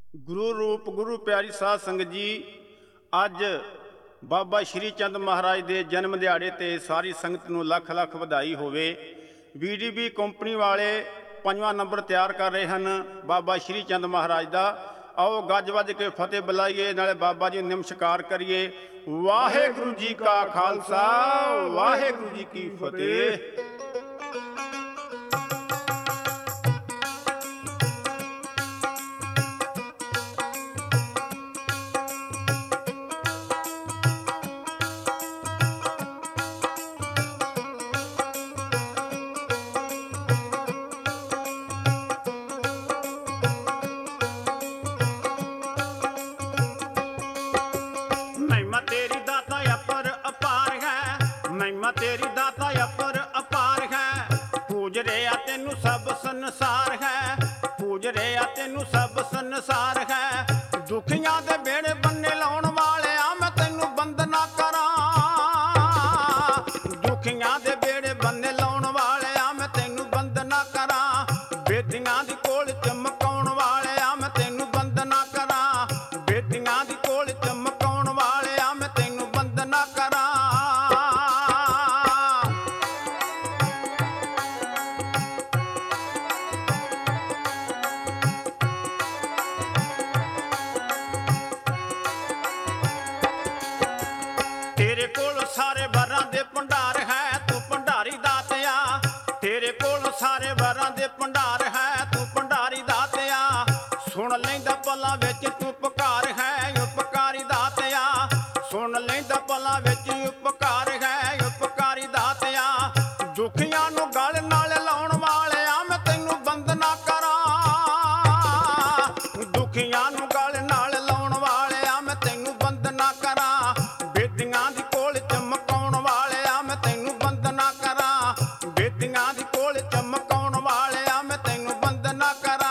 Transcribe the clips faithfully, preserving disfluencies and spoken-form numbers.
ਗੁਰੂ ਰੂਪ ਗੁਰੂ ਪਿਆਰੀ ਸਾਧ ਸੰਗਤ ਜੀ, ਅੱਜ ਬਾਬਾ ਸ਼੍ਰੀ ਚੰਦ ਮਹਾਰਾਜ ਦੇ ਜਨਮ ਦਿਹਾੜੇ ਤੇ ਸਾਰੀ ਸੰਗਤ ਨੂੰ ਲੱਖ ਲੱਖ ਵਧਾਈ ਹੋਵੇ। ਬੀ ਡੀ ਬੀ ਕੰਪਨੀ ਵਾਲੇ ਪੰਜਵਾਂ ਨੰਬਰ ਤਿਆਰ ਕਰ ਰਹੇ ਹਨ ਬਾਬਾ ਸ਼੍ਰੀ ਚੰਦ ਮਹਾਰਾਜ ਦਾ। आओ गज वज के फतेह बुलाइए, नाले बाबा जी नमस्कार करिए। वाहेगुरु जी का खालसा, वाहेगुरु जी की फतेह। तेरी दाता अपर अपार है, पूज रहा तेनू सब संसार है, पूज रहा तेनू सब संसार है। दुखियां दे बेड़े बन्ने लाउण वाले आ मैं तेनू बंदना करा, दुखियां दे बेड़े बन्ने लाउण वाले आ मैं तेनू बंदना करा। बेदियां दी कोल चमकाउण वाले आ मैं तेनू बंदना करा, बेदियां दी कोल चमकाउण वाले आ मैं तेनू बंदना करा। तेरे कोल सारे वरां दे भंडार है, तू भंडारी दातिया। तेरे कोल सारे वरां दे भंडार है, तू भंडारी दातिया। सुन लैंदा पलां विच तू उपकार है, उपकारी दातिया। सुन लैंदा पलां विच उपकार है, उपकारी दातिया। दुखियां नूं गल नाल लाउण वाले आ मैं तैनू बंदना करा, दुखियां नूं गल नाल लाउण वाले आ मैं तैनू बंदना करा। बेदियां दी कोल चमकाउण वाले आ मैं तैनू बंदना करा, बेदियां दी कोल चमकाउण वाले आ मैं तैनू बंदना करा।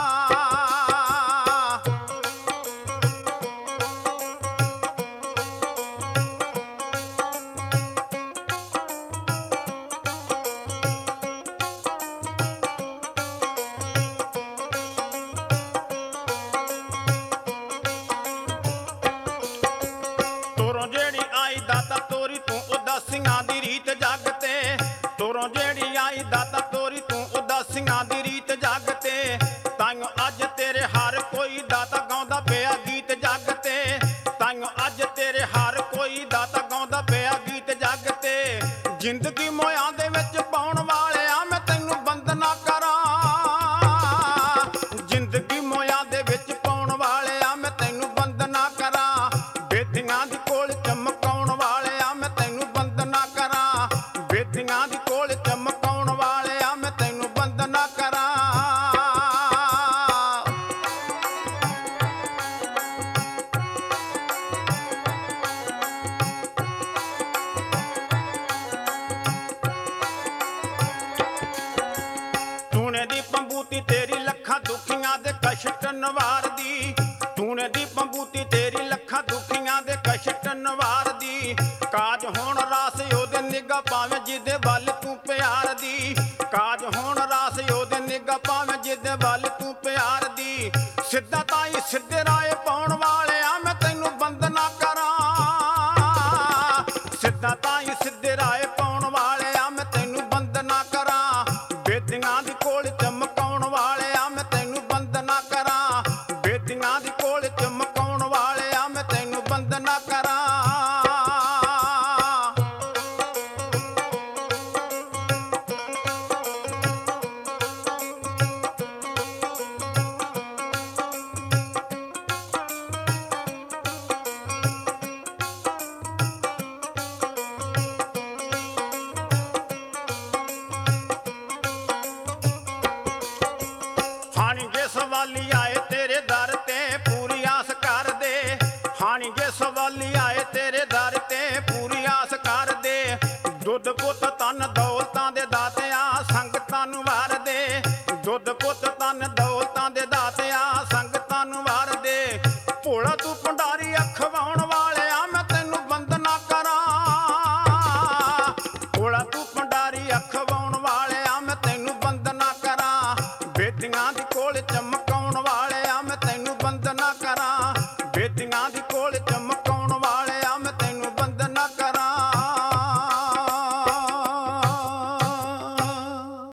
तोरों जेड़ी आई दाता तोरी तू उदासियां दी रीत जागते, तोरों जेड़ी आई दाता तोरी तू उदासियां दी रीत जागते। ताइयों अज तेरे हर कोई दाता गाउंदा पिया गीत जागते, ताइयों अज तेरे हर कोई दाता गाउंदा पिया गीत जागते। जिंदगी मोयां दे विच पाउण वाले आ मैं तैनू बंदना करा, जिंदगी मोयां दे विच पाउण वाले आ मैं तैनू बंदना करा। बेदियां दी कोल चमकाउण वाले आ मैं तैनू बंदना करा, बेदियां दी कोल चमकाउण वाले आ मैं तैनू बंदना करा। तूने दी पंबूती तेरी लखा दुखियां दे कष्ट नवार दी, तूने दी पंबूती तेरी लखा दुखियां दे कष्ट नवार दी। काज होण रास ओदे निगाह पावे जिदे वल तू प्यार दी, काज होण रास ओदे निगाह पावे जिदे वल तू प्यार दी। सिद्धा ताई सिद्धे राह पाउण वाले आ मैं तैनू बंदना करा, सिद्धा ताई सिद्धे राह पाउण वाले आ मैं तैनू बंदना करा। बेदियां दी कोल चमकाउण वाले आ मैं तैनू बंदना करा, बेदियां दी कोल चमकाउण वाले आ मैं तैनू बंदना करा। हानी जे सवाली आए तेरे दर ते पूरी आस कर दे, हानी जे सवाली आए तेरे दर ते पूरी आस कर दे। दुध पुत तन दौलतां दे दातिया संगतां नूं वार दे, दुध पुत तन दौलतां दे दातिया संगतां नूं वार दे। भोला तू भंडारी अखवाउण वाले आ मैं तैनू बंदना करा, भोला तू भंडारी अखवाउण वाले आ मैं तैनू बंदना करा। बेदियां दी कोल चमकाउण वाले आ मैं तैनू बंदना ਨਾ ਕਰਾਂ